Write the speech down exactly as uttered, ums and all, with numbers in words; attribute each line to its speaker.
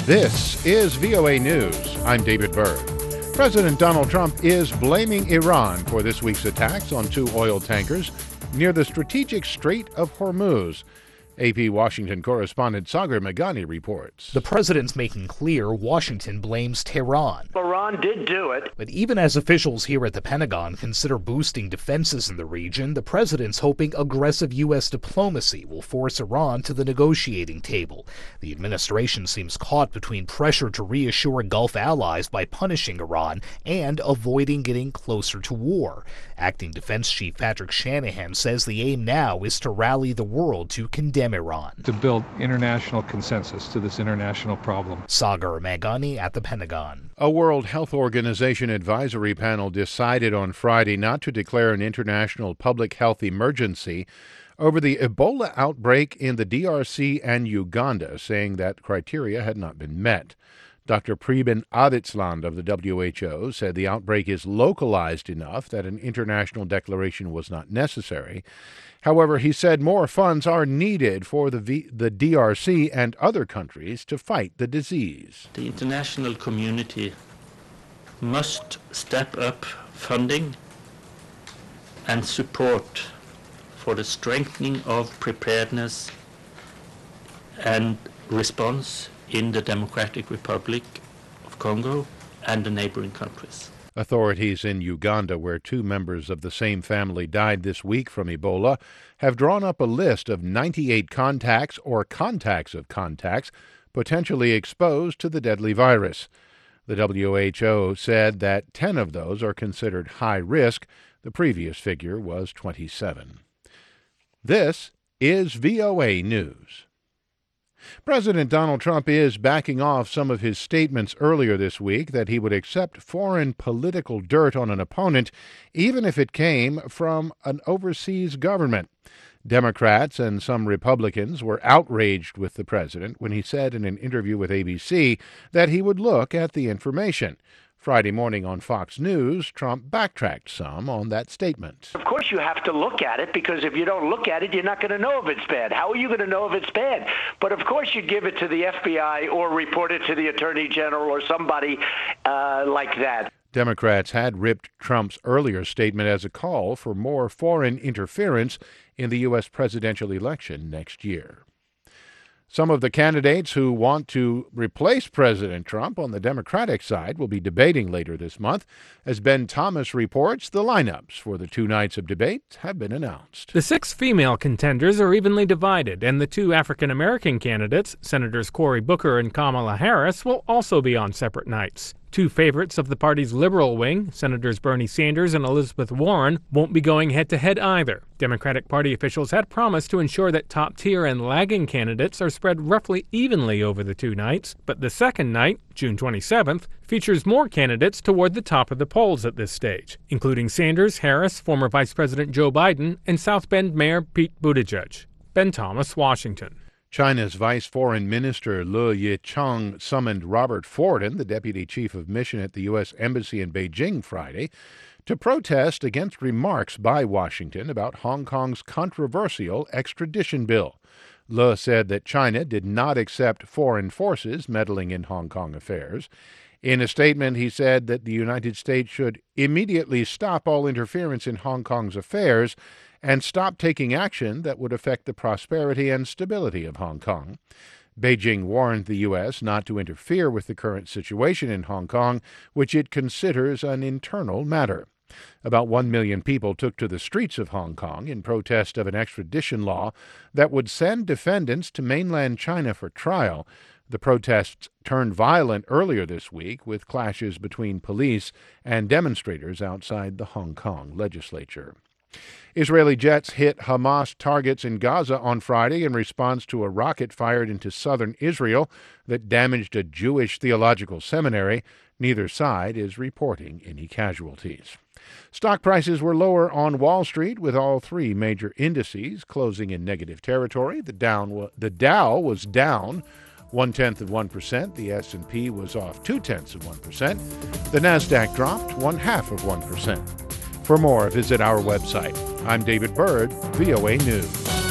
Speaker 1: This is V O A News. I'm David Byrd. President Donald Trump is blaming Iran for this week's attacks on two oil tankers near the strategic Strait of Hormuz. A P Washington correspondent Sagar Meghani reports.
Speaker 2: The president's making clear Washington blames Tehran.
Speaker 3: Iran did do it.
Speaker 2: But even as officials here at the Pentagon consider boosting defenses in the region, the president's hoping aggressive U S diplomacy will force Iran to the negotiating table. The administration seems caught between pressure to reassure Gulf allies by punishing Iran and avoiding getting closer to war. Acting Defense Chief Patrick Shanahan says the aim now is to rally the world to condemn Iran.
Speaker 4: To build international consensus to this international problem.
Speaker 2: Sagar Meghani at the Pentagon.
Speaker 1: A World Health Organization advisory panel decided on Friday not to declare an international public health emergency over the Ebola outbreak in the D R C and Uganda, saying that criteria had not been met. Doctor Preben Avidsland of the W H O said the outbreak is localized enough that an international declaration was not necessary. However, he said more funds are needed for the, v- the D R C and other countries to fight the disease.
Speaker 5: The international community must step up funding and support for the strengthening of preparedness and response in the Democratic Republic of Congo and the neighboring countries.
Speaker 1: Authorities in Uganda, where two members of the same family died this week from Ebola, have drawn up a list of ninety-eight contacts or contacts of contacts potentially exposed to the deadly virus. The W H O said that ten of those are considered high risk. The previous figure was twenty-seven. This is V O A News. President Donald Trump is backing off some of his statements earlier this week that he would accept foreign political dirt on an opponent, even if it came from an overseas government. Democrats and some Republicans were outraged with the president when he said in an interview with A B C that he would look at the information. Friday morning on Fox News, Trump backtracked some on that statement.
Speaker 3: Of course you have to look at it, because if you don't look at it, you're not going to know if it's bad. How are you going to know if it's bad? But of course you'd give it to the F B I or report it to the Attorney General or somebody uh, like that.
Speaker 1: Democrats had ripped Trump's earlier statement as a call for more foreign interference in the U S presidential election next year. Some of the candidates who want to replace President Trump on the Democratic side will be debating later this month. As Ben Thomas reports, the lineups for the two nights of debate have been announced.
Speaker 6: The six female contenders are evenly divided, and the two African-American candidates, Senators Cory Booker and Kamala Harris, will also be on separate nights. Two favorites of the party's liberal wing, Senators Bernie Sanders and Elizabeth Warren, won't be going head-to-head either. Democratic Party officials had promised to ensure that top-tier and lagging candidates are spread roughly evenly over the two nights, but the second night, June twenty-seventh, features more candidates toward the top of the polls at this stage, including Sanders, Harris, former Vice President Joe Biden, and South Bend Mayor Pete Buttigieg. Ben Thomas, Washington.
Speaker 1: China's Vice Foreign Minister Le Yicheng summoned Robert Forden, the deputy chief of mission at the U S Embassy in Beijing Friday, to protest against remarks by Washington about Hong Kong's controversial extradition bill. Le said that China did not accept foreign forces meddling in Hong Kong affairs. In a statement, he said that the United States should immediately stop all interference in Hong Kong's affairs and stop taking action that would affect the prosperity and stability of Hong Kong. Beijing warned the U S not to interfere with the current situation in Hong Kong, which it considers an internal matter. About one million people took to the streets of Hong Kong in protest of an extradition law that would send defendants to mainland China for trial. The protests turned violent earlier this week with clashes between police and demonstrators outside the Hong Kong legislature. Israeli jets hit Hamas targets in Gaza on Friday in response to a rocket fired into southern Israel that damaged a Jewish theological seminary. Neither side is reporting any casualties. Stock prices were lower on Wall Street, with all three major indices closing in negative territory. The, down, the Dow was down one-tenth of one percent. The S and P was off two-tenths of one percent. The Nasdaq dropped one-half of one percent. For more, visit our website. I'm David Byrd, V O A News.